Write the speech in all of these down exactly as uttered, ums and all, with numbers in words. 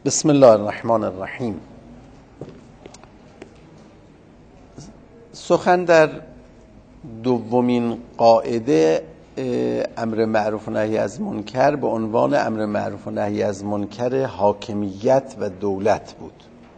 بسم الله الرحمن الرحیم. سخن در دومین قاعده امر معروف و نهی از منکر به عنوان امر معروف و نهی از منکر حاکمیت و دولت بود.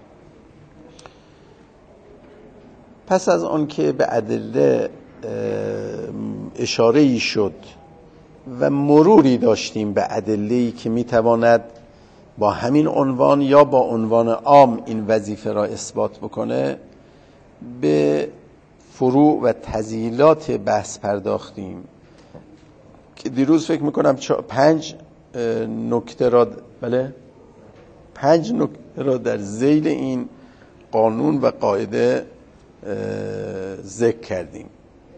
پس از آن که به ادله اشاره‌ای شد و مروری داشتیم به ادله‌ای که میتواند با همین عنوان یا با عنوان عام این وظیفه را اثبات بکنه، به فروع و تذییلات بحث پرداختیم که دیروز فکر میکنم پنج نکته را بله پنج نکته را در ذیل این قانون و قاعده ذکر کردیم.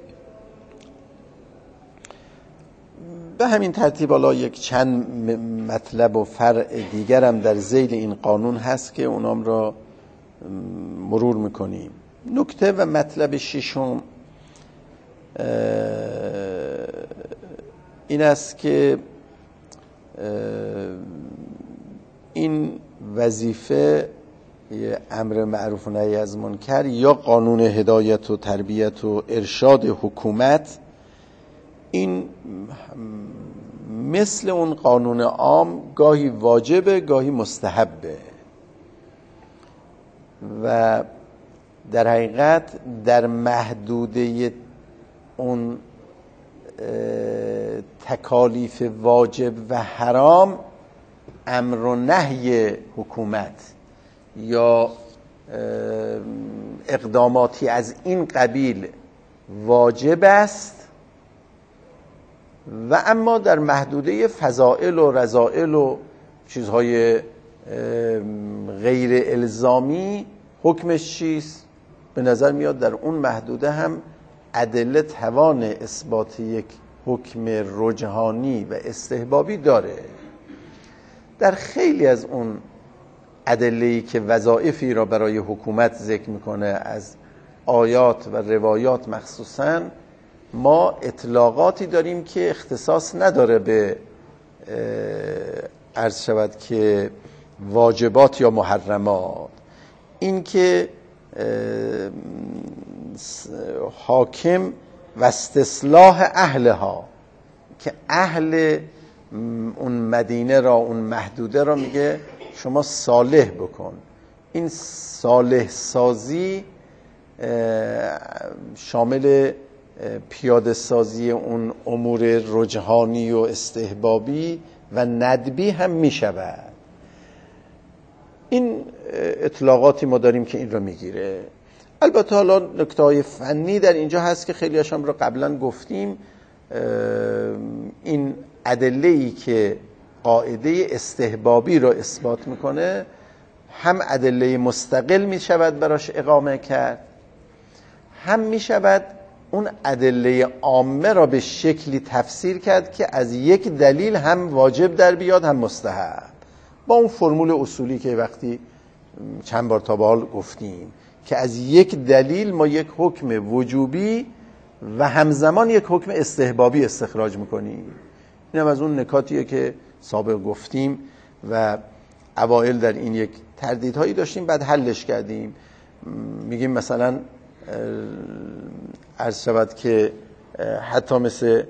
به همین ترتیب حالا یک چند مطلب و فرع دیگر هم در ذیل این قانون هست که اونام را مرور میکنیم. نکته و مطلب ششم این است که این وظیفه امر معروف و نهی از منکر یا قانون هدایت و تربیت و ارشاد حکومت، این مثل اون قانون عام گاهی واجبه گاهی مستحبه و در حقیقت در محدوده اون تکالیف واجب و حرام امر و نهی حکومت یا اقداماتی از این قبیل واجب است و اما در محدوده فضائل و رذائل و چیزهای غیر الزامی حکمش چیست؟ به نظر میاد در اون محدوده هم ادله توان اثبات یک حکم رجحانی و استحبابی داره. در خیلی از اون ادله‌ای که وظایفی را برای حکومت ذکر میکنه از آیات و روایات مخصوصاً، ما اطلاقاتی داریم که اختصاص نداره به عرض شود که واجبات یا محرمات. این که حاکم و استصلاح اهلها، که اهل اون مدینه را اون محدوده را میگه شما صالح بکن. این صالح سازی شامل پیاده سازی اون امور رجحانی و استحبابی و ندبی هم می شود. این اطلاقاتی ما داریم که این رو میگیره. البته حالا نکته‌های فنی در اینجا هست که خیلی هاشم رو قبلا گفتیم. این ادله‌ای که قاعده استحبابی رو اثبات میکنه هم ادله مستقل می شود براش اقامه کرد، هم می شود اون ادله عامه را به شکلی تفسیر کرد که از یک دلیل هم واجب در بیاد هم مستحب، با اون فرمول اصولی که وقتی چند بار تا به حال گفتیم که از یک دلیل ما یک حکم وجوبی و همزمان یک حکم استحبابی استخراج میکنیم. این هم از اون نکاتیه که سابق گفتیم و اوائل در این یک تردیدهایی داشتیم، بعد حلش کردیم. میگیم مثلا عرض شود که حتی مثل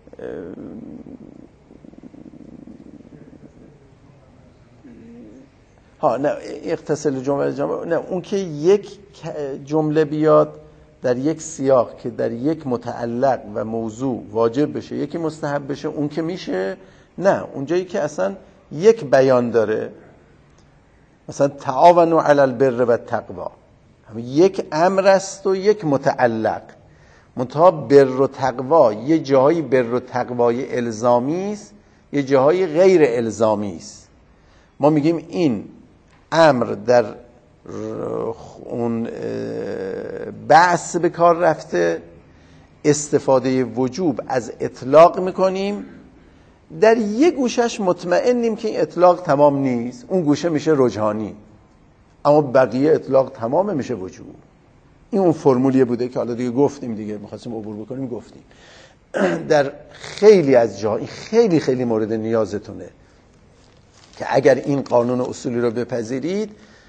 ها نه اتصال جمله جمله نه اون که یک جمله بیاد در یک سیاق که در یک متعلق و موضوع واجب بشه یکی مستحب بشه، اون که میشه نه. اونجایی که اصلا یک بیان داره، مثلا تعاونوا علی البر و التقوا، هم یک امر است و یک متعلق. منتها بر و تقوا یه جایی بر و تقوای الزامی است، یه جایی غیر الزامی است. ما میگیم این امر در اون بعث به کار رفته، استفاده وجوب از اطلاق میکنیم، در یه گوشش مطمئنیم که این اطلاق تمام نیست، اون گوشه میشه رجحانی، اما بقیه اطلاق تمام میشه وجوب. این اون فرمولیه بوده که حالا دیگه گفتیم، دیگه میخواستیم عبور بکنیم گفتیم. در خیلی از جا این خیلی خیلی مورد نیازتونه. که اگر این قانون اصولی رو بپذیرید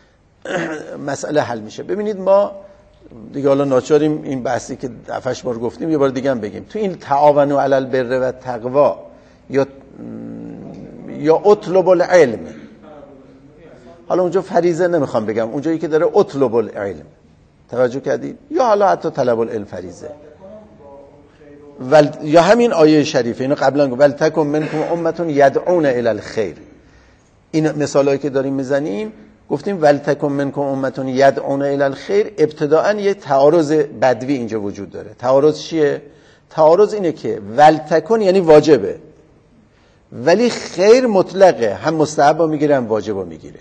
مسئله حل میشه. ببینید ما دیگه حالا ناچاریم این بحثی که دفعش بار گفتیم یه بار دیگه هم بگیم. تو این تعاونوا علی البر و تقوا یا یا اطلب العلم، حالا اونجا فریضه نمیخوام بگم، اونجایی که داره اطلب العلم، توجه کردید؟ یا حالا حتی طلب العلم فریضه، ول... یا همین آیه شریفه اینو قبلا گفت ولتکن منکم امه یدعون الی الخیر. این مثالایی که داریم میزنیم گفتیم ولتکن منکم امه یدعون الی الخیر، ابتداءً یه تعارض بدوی اینجا وجود داره. تعارض چیه؟ تعارض اینه که ولتکن یعنی واجبه، ولی خیر مطلقه، هم مستحب رو میگیره هم واجب رو میگیره.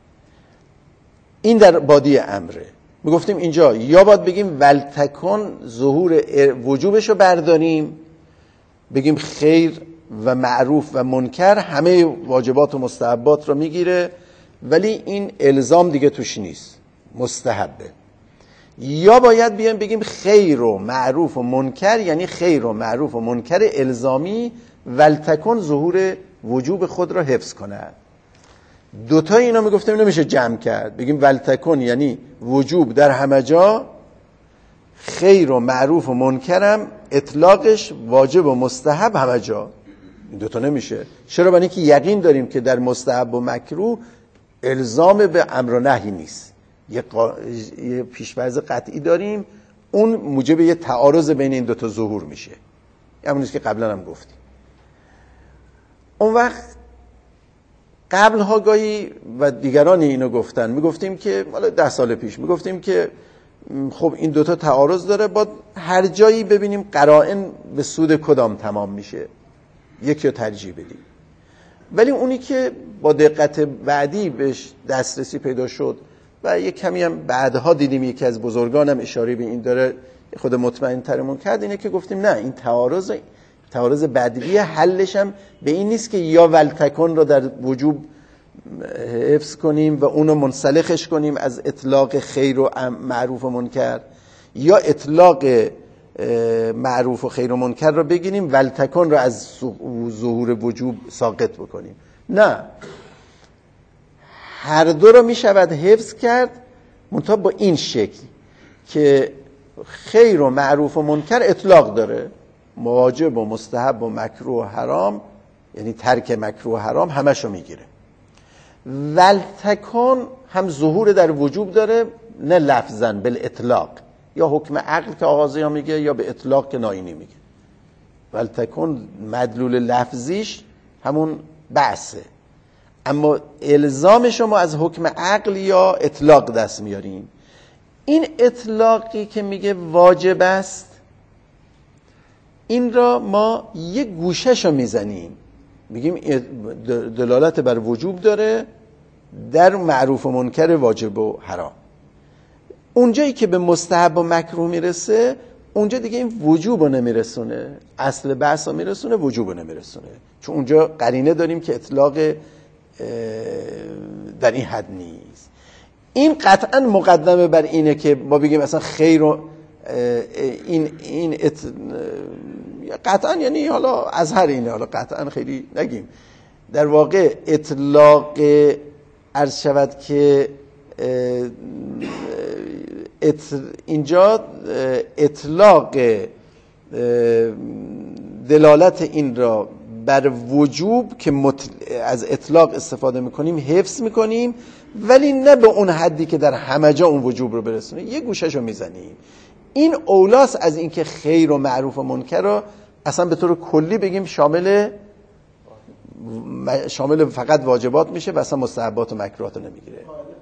این در بادی امره. میگفتیم اینجا یا باید بگیم ولتکن ظهور وجوبش رو برداریم، بگیم خیر و معروف و منکر همه واجبات و مستحبات رو میگیره، ولی این الزام دیگه توش نیست، مستحبه. یا باید بیایم بگیم خیر و معروف و منکر یعنی خیر و معروف و منکر الزامی، ولتکن ظهور وجوب خود را حفظ کند. دوتا اینا میگفتیم نمیشه جمع کرد، بگیم ولتکن یعنی وجوب در همه جا، خیر و معروف و منکرم اطلاقش واجب و مستحب همه جا. این دوتا نمیشه. چرا؟ برای اینکه یقین داریم که در مستحب و مکروه الزام به امر و نهی نیست، یه, قا... یه پیش‌فرض قطعی داریم، اون موجب یه تعارض بین این دوتا ظهور میشه. همونیست که قبلا هم گفتیم. اون وقت قبل ها گاهی و دیگرانی اینو گفتن، میگفتیم که حالا ده سال پیش میگفتیم که خب این دوتا تعارض داره، با هر جایی ببینیم قرائن به سود کدام تمام میشه، یکی رو ترجیح بدیم. ولی اونی که با دقت بعدی بهش دسترسی پیدا شد و یک کمی هم بعدها دیدیم یکی از بزرگانم اشاره به این داره خود مطمئن ترمون کرد، اینه که گفتیم نه، این تعارض تعارض بدوی حلش هم به این نیست که یا ولتکن رو در وجوب حفظ کنیم و اونو منسلخش کنیم از اطلاق خیر و معروف و منکر، یا اطلاق معروف و خیر و منکر رو بگیریم ولتکن رو از ظهور وجوب ساقط بکنیم. نه، هر دو رو می شود حفظ کرد، منتها با این شکل که خیر و معروف و منکر اطلاق داره، واجب و مستحب و مکروه و حرام، یعنی ترک مکروه و حرام همشو میگیره. ولتکن هم ظهور در وجوب داره، نه لفظاً بل اطلاق، یا حکم عقل که آغازی ها میگه یا به اطلاق که ناینی میگه. ولتکن مدلول لفظیش همون بعثه، اما الزام شما از حکم عقل یا اطلاق دست میاریم. این اطلاقی که میگه واجب است، این را ما یک گوشه‌شو میزنیم، میگیم دلالت بر وجوب داره در معروف و منکر واجب و حرام. اونجایی که به مستحب و مکروه میرسه، اونجا دیگه این وجوب رو نمیرسونه، اصل بحث رو میرسونه، وجوب رو نمیرسونه، چون اونجا قرینه داریم که اطلاق در این حد نیست. این قطعا مقدمه بر اینه که ما بگیم مثلا خیر و این این ات... قطعا یعنی حالا از هر اینه، حالا قطعا خیلی نگیم، در واقع اطلاق عرض شود که ات... اینجا اطلاق دلالت این را بر وجوب که مت... از اطلاق استفاده میکنیم حفظ میکنیم، ولی نه به اون حدی که در همه جا اون وجوب رو برسونه، یه گوشه‌شو میزنیم. این اولاس از اینکه خیر و معروف و منکر رو اصلا به طور کلی بگیم شامل شامل فقط واجبات میشه و اصلا مستحبات و مکروهات رو نمیگیره.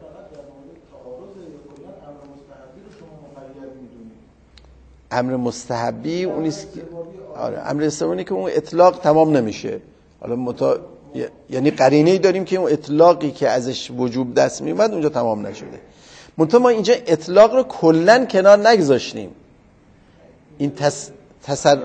امر مستحبی اونیست که آره امر استوانی که اون اطلاق تمام نمیشه. حالا متا... یعنی قرینه‌ای داریم که اون اطلاقی که ازش وجوب دست میومد اونجا تمام نشده. منتها ما اینجا اطلاق رو کلن کنار نگذاشتیم. این تس... تسر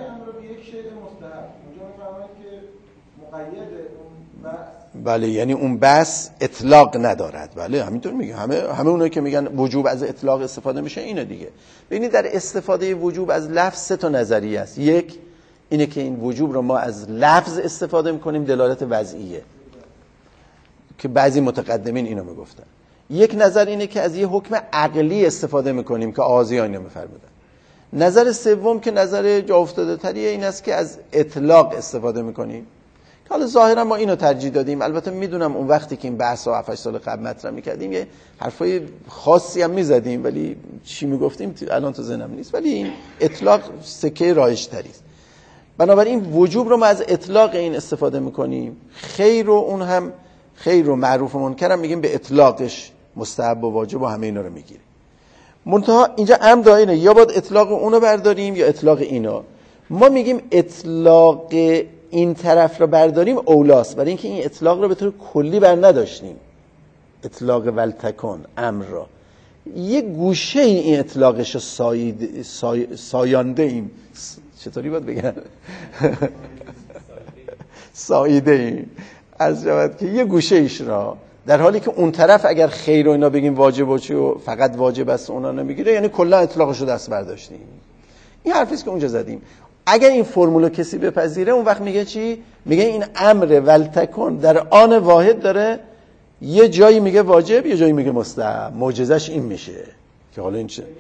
بله، یعنی اون بس اطلاق ندارد. بله همینطور میگه، همه همه اونایی که میگن وجوب از اطلاق استفاده میشه اینه دیگه. ببینید در استفاده وجوب از لفظ سه تا نظریه است. یک اینه که این وجوب رو ما از لفظ استفاده میکنیم، دلالت وضعیه. که بعضی متقدمین اینو میگفتن. یک نظر اینه که از یه حکم عقلی استفاده میکنیم که آغازیان اینو میفرمودن. نظر سوم که نظر جا افتاده تریه این است که از اطلاق استفاده میکنیم. حالا ظاهرا ما اینو ترجیح دادیم. البته میدونم اون وقتی که این بحث رو هفت هشت سال قبل مطرح میکردیم یه حرفای خاصی هم میزدیم، ولی چی میگفتیم الان تو ذهنم نیست، ولی این اطلاق سکه رایج تری است. بنابراین وجوب رو ما از اطلاق این استفاده میکنیم. خیر رو اون هم خیر و معروف و منکر هم میگیم به اطلاقش مستحب و واجب و همه اینا رو میگیریم. منتها اینجا امر دائره، یا باید اطلاق اونو برداریم یا اطلاق اینا. ما میگیم اطلاق این طرف رو برداریم اولاست، برای اینکه این اطلاق رو به طور کلی بر نداشتیم. اطلاق ولتکن امر را یه گوشه این اطلاقش رو ساید سای... سایانده ایم. چطوری باید بگن؟ سایده ایم. از جواد که یه گوشه ایش را، در حالی که اون طرف اگر خیر و اینا بگیم واجب و چی و فقط واجب است اونا نمیگیره، یعنی کلا اطلاقش رو دست برداشتیم. این حرفی است که اونجا زدیم. اگر این فرمولو کسی بپذیره اون وقت میگه چی؟ میگه این امر ولتکن در آن واحد داره یه جایی میگه واجب یه جایی میگه مستحب. معجزش این میشه که حالا این چه؟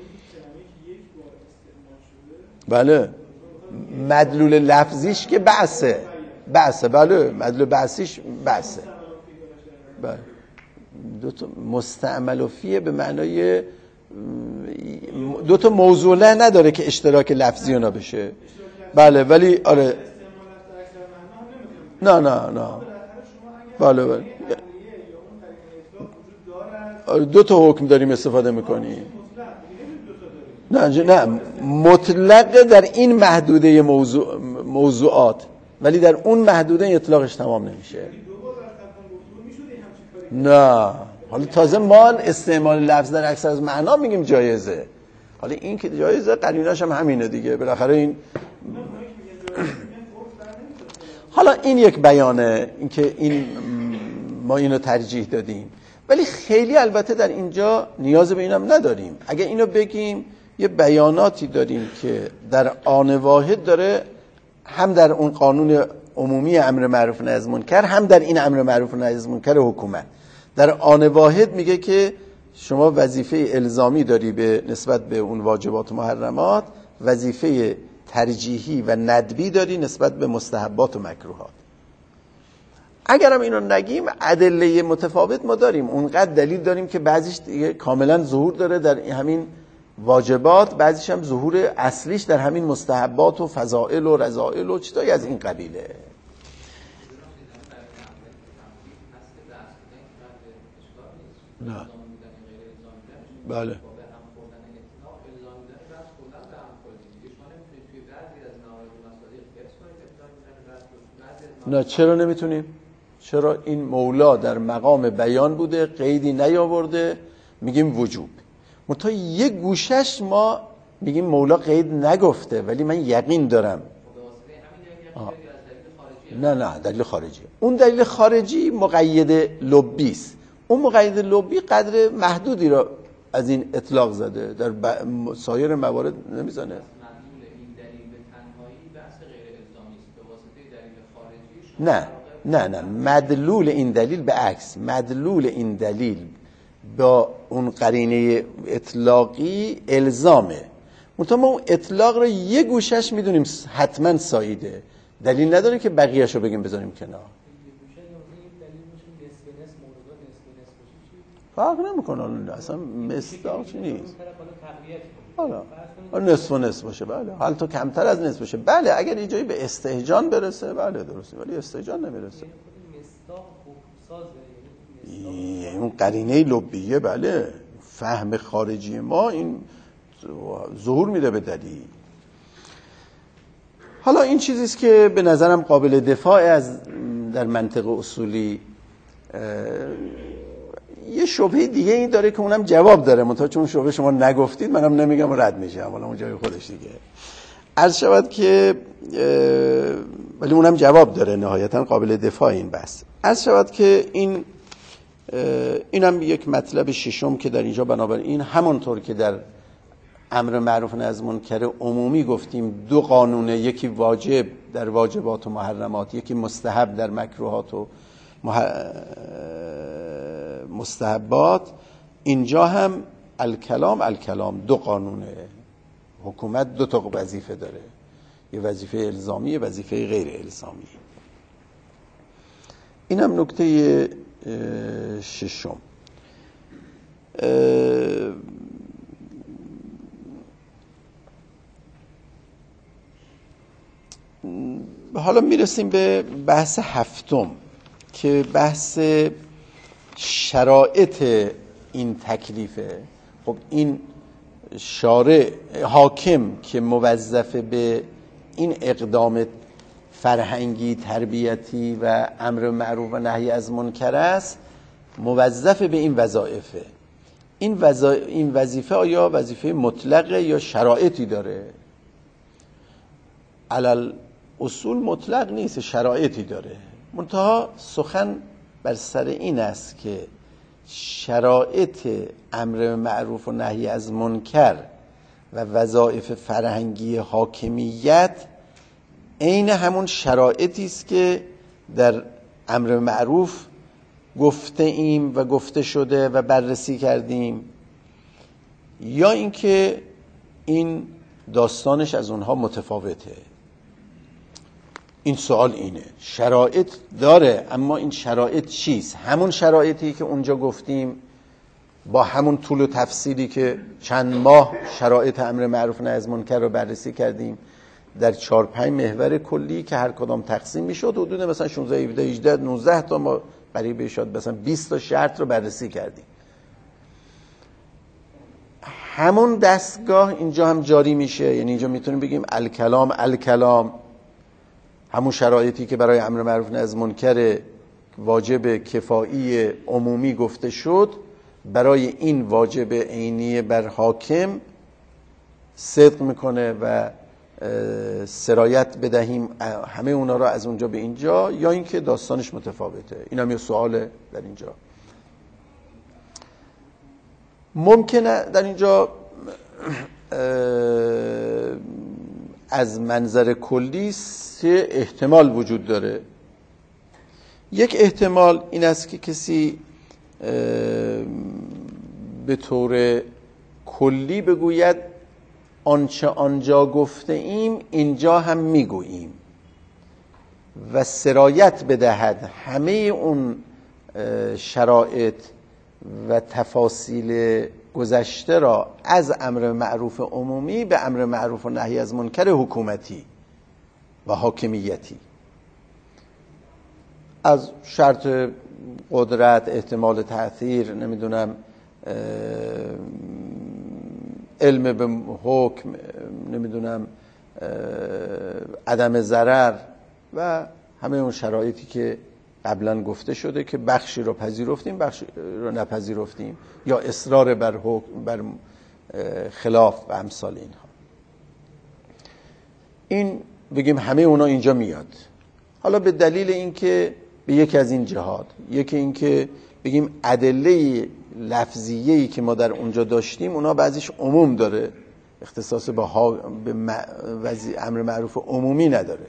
بله مدلول لفظیش که بعثه بعثه بله مدلول بعثیش بعثه. بله دو تا مستعمل و فیه به معنای دو تا موضوع له نداره که اشتراک لفظی اونا بشه. بله ولی آره نه نه نه بله بله آره دو تا حکم داریم استفاده میکنیم. نه نه مطلق در این محدوده موضوع موضوعات، ولی در اون محدوده اطلاقش تمام نمیشه. نه حالا تازه ما استعمال لفظ در اکثر از معنا میگیم جایزه. حالا این که جایزه قرینش هم همینه دیگه بالاخره. این حالا این یک بیانه، این که این ما اینو ترجیح دادیم، ولی خیلی البته در اینجا نیاز به اینم نداریم. اگه اینو بگیم یه بیاناتی داریم که در آن واحد داره، هم در اون قانون عمومی امر معروف و نهی از منکر، هم در این امر معروف و نهی از منکر حکومت در آن واحد میگه که شما وظیفه الزامی داری به نسبت به اون واجبات و محرمات، وظیفه ترجیحی و ندبی داری نسبت به مستحبات و مکروهات. اگرم اینو نگیم ادله متفاوت ما داریم، اونقدر دلیل داریم که بعضیش دیگه کاملا ظهور داره در همین واجبات، بعضیش هم ظهور اصلیش در همین مستحبات و فضائل و رذائل و چیزایی از این قبیله. نه بله نه چرا نمیتونیم؟ چرا این مولا در مقام بیان بوده، قیدی نیاورده، میگیم وجوب. منتها یک گوشش ما میگیم مولا قید نگفته ولی من یقین دارم. آه. نه نه دلیل خارجی. اون دلیل خارجی مقید لبی است. اون مقید لبی قدر محدودی را از این اطلاق زده، در ب... سایر موارد نمیزنه. نه نه نه مدلول این دلیل به عکس، مدلول این دلیل با اون قرینه اطلاقی الزامه. منتها ما اون اطلاق رو یه گوشش میدونیم حتما سایده، دلیل نداره که بقیه‌شو بگیم بذاریم کنار. فرق نمیکنه اصلا مصداق چی نیست. حالا نصف و نصف باشه بله، حالا تو کمتر از نصف باشه بله، اگر یه جایی به استهجان برسه بله درسته، ولی استهجان نمیرسه. اون قرینه لبیه بله، فهم خارجی ما این ظهور میده به دلیل. حالا این چیزیست که به نظرم قابل دفاع از در منطق اصولی. یه شبهه دیگه این داره که اونم جواب داره، منتها چون شبهه شما نگفتید منم نمیگم و رد میشم، حالا اون جای خودش دیگه عرض شود که ولی اونم جواب داره، نهایتا قابل دفاع این بحث. عرض شود که این اینم یک مطلب ششم که در اینجا بنابراین همونطور که در امر معروف و نهی از منکر عمومی گفتیم دو قانونه، یکی واجب در واجبات و محرمات، یکی مستحب در مکروهات و مستحبات، اینجا هم الکلام الکلام دو قانونه. حکومت دو تا وظیفه داره، یه وظیفه الزامی، یه وظیفه غیر الزامی. این هم نکته ششم. حالا میرسیم به بحث هفتم که بحث شرایط این تکلیفه. خب این شارع حاکم که موظف به این اقدام فرهنگی تربیتی و امر معروف و نهی از منکر است، موظف به این وظایفه. این وظا... این وظیفه آیا وظیفه مطلقه یا شرایطی داره؟ علل اصول مطلق نیست، شرایطی داره. منتها سخن بر سر این است که شرایط امر معروف و نهی از منکر و وظایف فرهنگی حاکمیت عین همون شرایطی است که در امر معروف گفته ایم و گفته شده و بررسی کردیم، یا اینکه این داستانش از اونها متفاوته. این سوال اینه، شرایط داره، اما این شرایط چیست؟ همون شرایطی که اونجا گفتیم با همون طول و تفصیلی که چند ماه شرایط امر معروف و نهی از منکر رو بررسی کردیم در چهار پنج محور کلی که هر کدام تقسیم میشد حدود مثلا شانزده هفده هجده نوزده تا، ما قریب شد مثلا بیست تا شرط رو بررسی کردیم. همون دستگاه اینجا هم جاری میشه، یعنی اینجا میتونیم بگیم الکلام الکلام، همون شرایطی که برای امر معروف و نهی از منکر واجب کفایی عمومی گفته شد، برای این واجب عینی بر حاکم صدق میکنه و سرایت بدهیم همه اونا را از اونجا به اینجا، یا اینکه داستانش متفاوته. این هم یه سواله در اینجا. ممکنه در اینجا از منظر کلی سه احتمال وجود داره. یک احتمال این است که کسی به طور کلی بگوید آنچه آنجا گفته ایم اینجا هم میگوییم و سرایت بدهد همه اون شرایط و تفاصیل گذشته را از امر معروف عمومی به امر معروف و نهی از منکر حکومتی و حاکمیتی، از شرط قدرت، احتمال تأثیر، نمیدونم علم به حکم، نمیدونم عدم ضرر و همه اون شرایطی که قبلا گفته شده که بخشی رو پذیرفتیم بخشی رو نپذیرفتیم، یا اصرار بر حکم بر خلاف و امثال اینها. این بگیم همه اونا اینجا میاد. حالا به دلیل اینکه به یکی از این جهات، یکی اینکه بگیم ادله لفظیه‌ای که ما در اونجا داشتیم اونا بعضیش عموم داره، اختصاص به, ها... به م... وزی... امر معروف عمومی نداره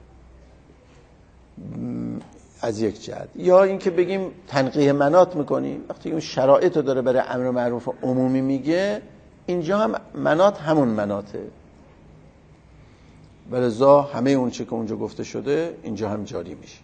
از یک جهت، یا اینکه بگیم تنقیح مناط میکنیم وقتی اون شرایط رو داره برای امر معروف عمومی میگه، اینجا هم مناط همون مناطه، ولذا همه اون چه که اونجا گفته شده اینجا هم جاری میشه.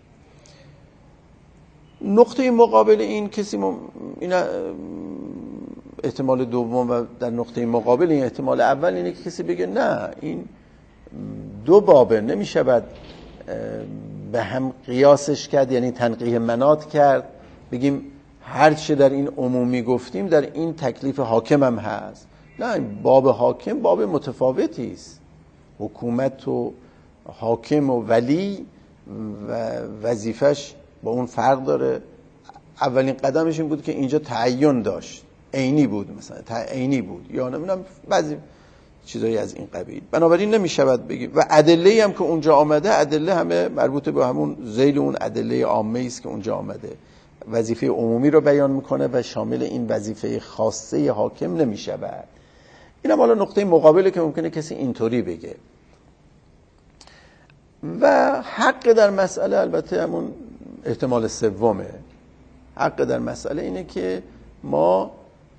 نقطه مقابل این کسی م... این احتمال دوم و در نقطه مقابل این احتمال اول اینه که کسی بگه نه، این دو بابه، نمیشود به هم قیاسش کرد، یعنی تنقیح مناط کرد، بگیم هر چه در این عمومی گفتیم در این تکلیف حاکم هم هست. نه، باب حاکم باب متفاوتی است. حکومت و حاکم و ولی و وظیفش با اون فرق داره. اولین قدمش این بود که اینجا تعین داشت، عینی بود، مثلا عینی بود، یا نمیدونم بعضی چیزایی از این قبیل. بنابراین نمیشود بگیم. و ادله هم که اونجا آمده، ادله همه مربوط به همون ذیل اون ادله عامه است که اونجا آمده، وظیفه عمومی رو بیان میکنه و شامل این وظیفه خاصه حاکم نمیشود. این هم حالا نقطه مقابله که ممکنه کسی اینطوری بگه. و حق در مسئله البته همون احتمال سومه. حق در مسئله اینه که ما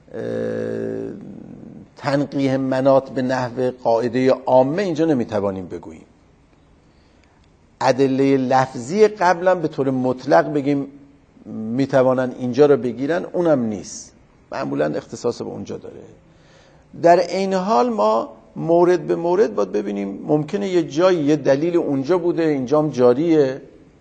تنقیح مناط به نحو قاعده عامه اینجا نمیتوانیم بگوییم. ادله لفظی قبلا به طور مطلق بگیم میتوانن اینجا رو بگیرن، اونم نیست، معمولا اختصاص به اونجا داره. در این حال ما مورد به مورد باید ببینیم، ممکنه یه جایی یه دلیل اونجا بوده اینجام جاریه،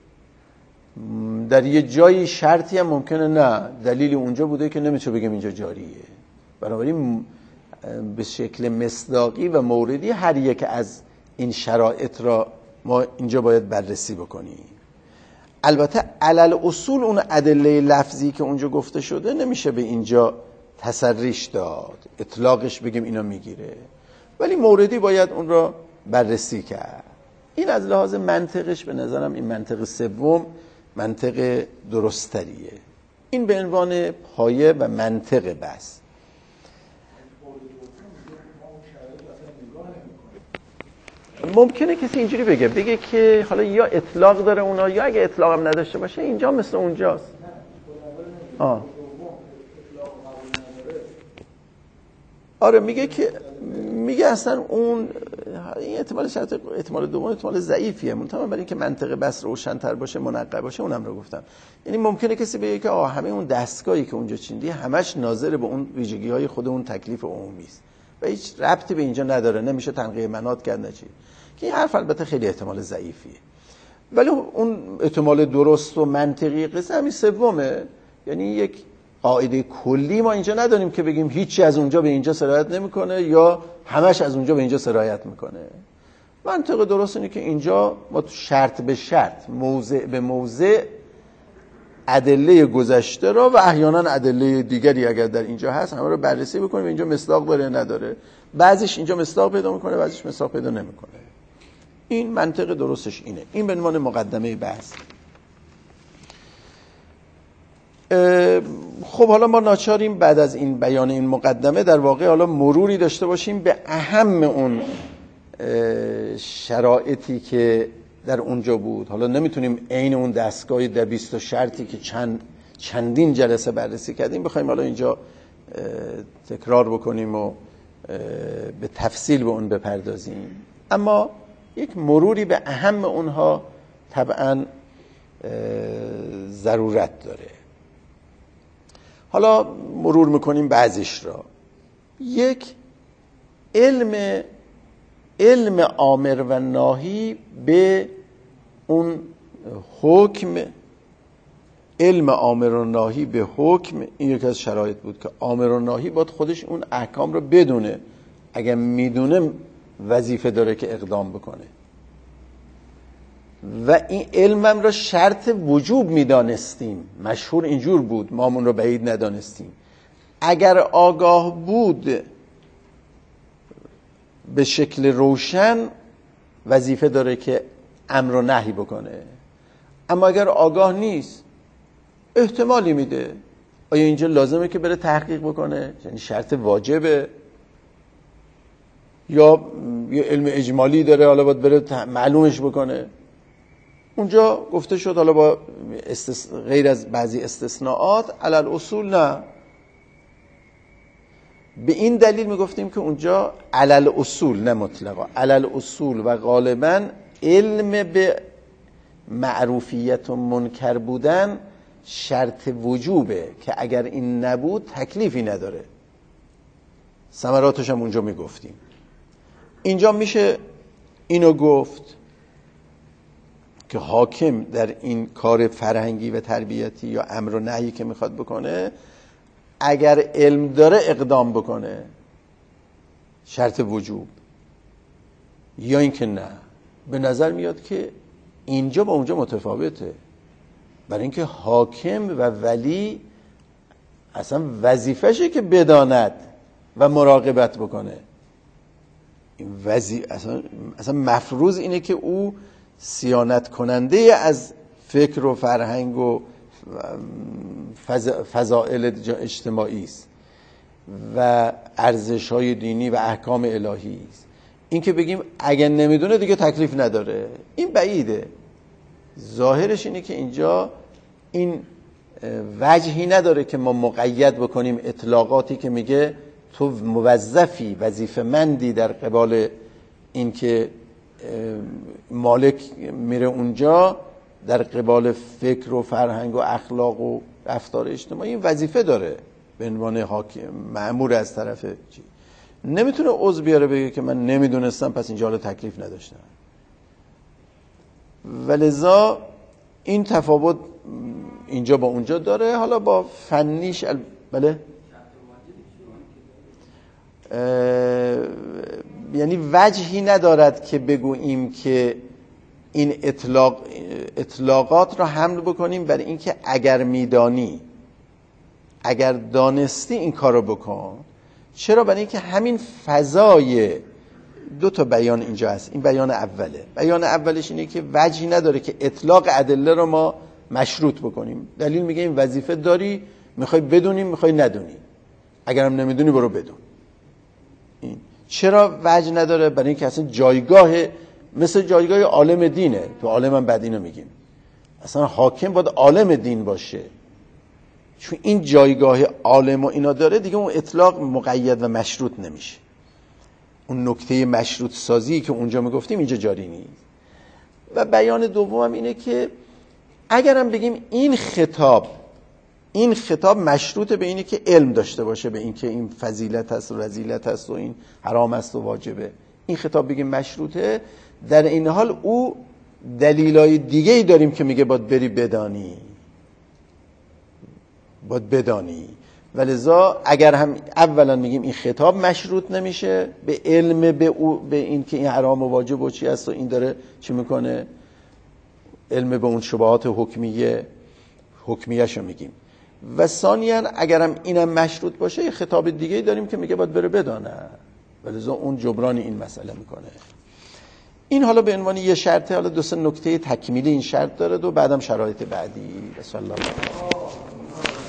در یه جایی شرطی هم ممکنه نه دلیل اونجا بوده که نمیشه بگیم اینجا جاریه. بنابراین به شکل مصداقی و موردی هر یک از این شرایط را ما اینجا باید بررسی بکنیم. البته علل اصول اون ادله لفظی که اونجا گفته شده نمیشه به اینجا تسریش داد، اطلاقش بگیم اینا میگیره، ولی موردی باید اون را بررسی کرد. این از لحاظ منطقش به نظرم این منطق سوم منطق درستریه. این به عنوان پایه و منطق بس. ممکنه کسی اینجوری بگه بگه که حالا یا اطلاق داره اونا، یا اگه اطلاق هم نداشته باشه اینجا مثل اونجاست. آه. آره میگه که میگه اصلا اون این احتمال شرط احتمال دوم احتمال ضعیفیه، منتها برای اینکه منطق بس روشن‌تر باشه منقح باشه اونم رو گفتم. یعنی ممکنه کسی بگه که آه همه اون دستگاهی که اونجا چیندی همش ناظر به اون ویژگی‌های خود اون تکلیف عمومی است و هیچ ربطی به اینجا نداره، نمیشه تنقیح مناط کرد نچی. که این حرف البته خیلی احتمال ضعیفیه، ولی اون احتمال درست و منطقی قصه همین سومه. یعنی یک قاعده کلی ما اینجا نداریم که بگیم هیچی از اونجا به اینجا سرایت نمیکنه یا همش از اونجا به اینجا سرایت میکنه. منطق درست اینه که اینجا ما شرط به شرط، موضع به موضع ادله گذشته را و احیانا ادله دیگری اگر در اینجا هست همه رو بررسی بکنیم اینجا مصداق داره نداره. بعضیش اینجا مصداق پیدا میکنه، بعضیش مصداق پیدا نمیکنه. این منطق درستش اینه. این به عنوان مقدمه بحث. خب حالا ما ناچاریم بعد از این بیان این مقدمه در واقع حالا مروری داشته باشیم به اهم اون شرایطی که در اونجا بود. حالا نمیتونیم عین اون دستگاه ده بیست شرطی که چند چندین جلسه بررسی کردیم بخوایم حالا اینجا تکرار بکنیم و به تفصیل به اون بپردازیم، اما یک مروری به اهم اونها طبعا ضرورت داره. حالا مرور میکنیم بعضیش را. یک، علم علم آمر و ناهی به اون حکم، علم آمر و ناهی به حکم، این یکی از شرایط بود که آمر و ناهی باید خودش اون احکام رو بدونه، اگر میدونه وظیفه داره که اقدام بکنه و این علمم را شرط وجوب میدانستیم، مشهور اینجور بود، ما اون رو بعید ندانستیم. اگر آگاه بود به شکل روشن وظیفه داره که امر و نهی بکنه، اما اگر آگاه نیست احتمالی میده. آیا اینجا لازمه که بره تحقیق بکنه؟ یعنی شرط واجبه یا یه علم اجمالی داره حالا باید بره معلومش بکنه؟ اونجا گفته شد حالا با استث... غیر از بعضی استثناءات علل اصول نه. به این دلیل میگفتیم که اونجا علل اصول نه مطلقا، علل اصول و غالبا علم به معروفیت و منکر بودن شرط وجوبه که اگر این نبود تکلیفی نداره. ثمراتش هم اونجا میگفتیم. اینجا میشه اینو گفت که حاکم در این کار فرهنگی و تربیتی یا امر و نهی که میخواد بکنه اگر علم داره اقدام بکنه، شرط وجوب، یا اینکه نه. به نظر میاد که اینجا با اونجا متفاوته، برای اینکه حاکم و ولی اصلا وظیفشه که بداند و مراقبت بکنه. این وظیفه اصلا, اصلا مفروض اینه که او صیانت کننده از فکر و فرهنگ و فضائل اجتماعی است و ارزش‌های دینی و احکام الهی است. این که بگیم اگر نمیدونه دیگه تکلیف نداره، این بعیده. ظاهرش اینه که اینجا این وجهی نداره که ما مقید بکنیم اطلاقاتی که میگه تو موظفی وظیفه مندی در قبال این که مالک میره اونجا در قبال فکر و فرهنگ و اخلاق و رفتار اجتماعی این وظیفه داره به عنوان حاکم مأمور از طرف چی. نمیتونه عضو بیاره بگه که من نمیدونستم پس اینجا حالا تکلیف نداشتم. ولذا این تفاوت اینجا با اونجا داره. حالا با فنیش ال... بله یعنی وجهی ندارد که بگوییم که این اطلاق اطلاقات را حمل بکنیم برای اینکه اگر میدانی اگر دانستی این کارو بکن. چرا؟ برای اینکه همین فضای دو تا بیان اینجا هست. این بیان اوله. بیان اولش اینه که وجهی نداره که اطلاق ادله رو ما مشروط بکنیم. دلیل میگه این وظیفه داری، میخوای بدونی میخوای ندونی، اگرم نمیدونی برو بدون. این چرا وجه نداره؟ برای اینکه اصلا جایگاه مثل جایگاه عالم دینه. تو عالم هم بعد اینو میگیم اصلا حاکم باید عالم دین باشه، چون این جایگاه عالم و اینا داره دیگه اون اطلاق مقید و مشروط نمیشه. اون نکته مشروط سازی که اونجا میگفتیم اینجا جاری نیست. و بیان دوم اینه که اگرم بگیم این خطاب این خطاب مشروطه به اینه که علم داشته باشه به این که این فضیلت هست و رذیلت هست و این حرام است و واجبه، این خطاب بگیم مشروطه، در این حال او دلیلای دیگه ای داریم که میگه باید بری بدانی باید بدانی. ولذا اگر هم اولا میگیم این خطاب مشروط نمیشه به علم به او به این که این حرام و واجب و چی است و این داره چی میکنه، علم به اون شبهات حکمیه حکمیه‌شو میگیم. و ثانیاً اگرم اینم مشروط باشه یه خطاب دیگه داریم که میگه باید بره بدانه، ولذا اون جبران این مسئله میکنه. این حالا به عنوان یه شرطه. حالا دو سه نکته تکمیلی این شرط داره و بعدم شرایط بعدی. صلی الله علیه و